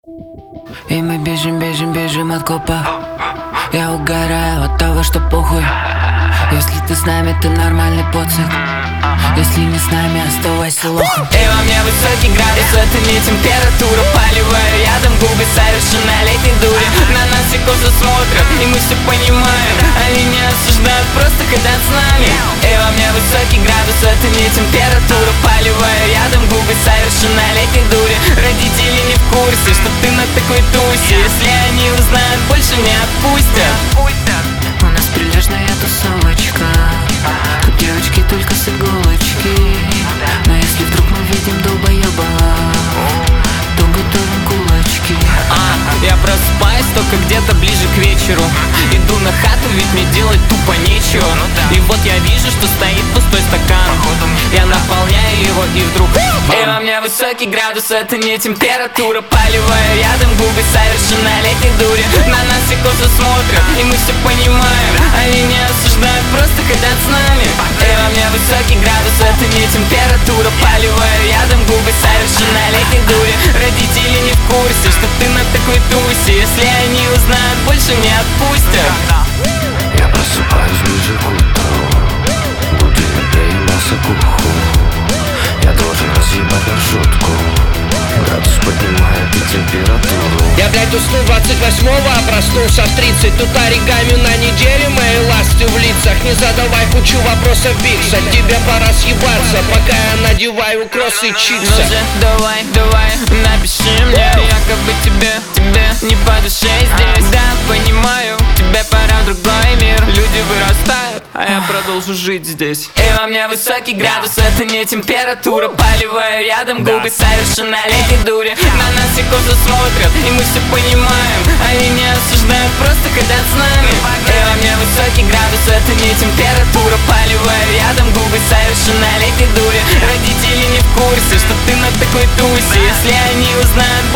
И мы бежим, бежим, бежим от копа. Я угораю от того, что похуй. Если ты с нами, ты нормальный поцик. Если не с нами, оставайся лохом. И во мне высокий градус, это не температура. Поливаю ядом губы совершеннолетней дури. На нас все косо смотрят, и мы все понимаем. Они не осуждают, просто хотят с нами. И во мне высокий градус, это не температура. Поливаю ядом губы совершеннолетней дури. Родители не в курсе, что ты на такой тусе. Если они узнают, больше не отпустят. У нас прилежная тусовочка. Тут девочки только с иголочки. Но если вдруг мы видим долбоеба, то готовим кулачки. Я просыпаюсь только где-то ближе к вечеру. Иду на хату, ведь мне делать тупо нечего. И вот я вижу, что стоит пустой стакан. Я наполняю его и вдруг и во мне высокий градус, это не температура. Поливаю ядом губы совершеннолетней дури. На нас все косо смотрят, и мы все понимаем. Они не осуждают, просто хотят с нами. И во мне высокий градус, это не температура. Поливаю ядом губы совершеннолетней дури. Родители не в курсе, что ты на такой тусе. Если они узнают, больше не отпустят. Я просыпаюсь ближе к утру. Будильник приебался к уху. Я должен разъебать маршрутку. Градус поднимает и температуру. Я, блядь, уснул 28-го, а проснулся в 30. Тут оригами на неделе, мои ласты в лицах. Не задавай кучу вопросов, Бикс. От тебя пора съебаться, пока я надеваю кроссы и Ну чипсы. же, давай, давай, напиши мне. Якобы тебе не по душе здесь. Да, понимаю, тебе пора в другой мир. Люди вырастают, а я продолжу жить здесь. И во мне высокий градус, это не температура. Поливаю рядом губы совершеннолетней дури. На нас все косо смотрят, и мы все понимаем. Они не осуждают, просто хотят с нами. И во мне высокий градус, это не температура. Поливаю рядом губы совершеннолетней дури. Родители не в курсе, что ты на такой тусе. Если они узнают,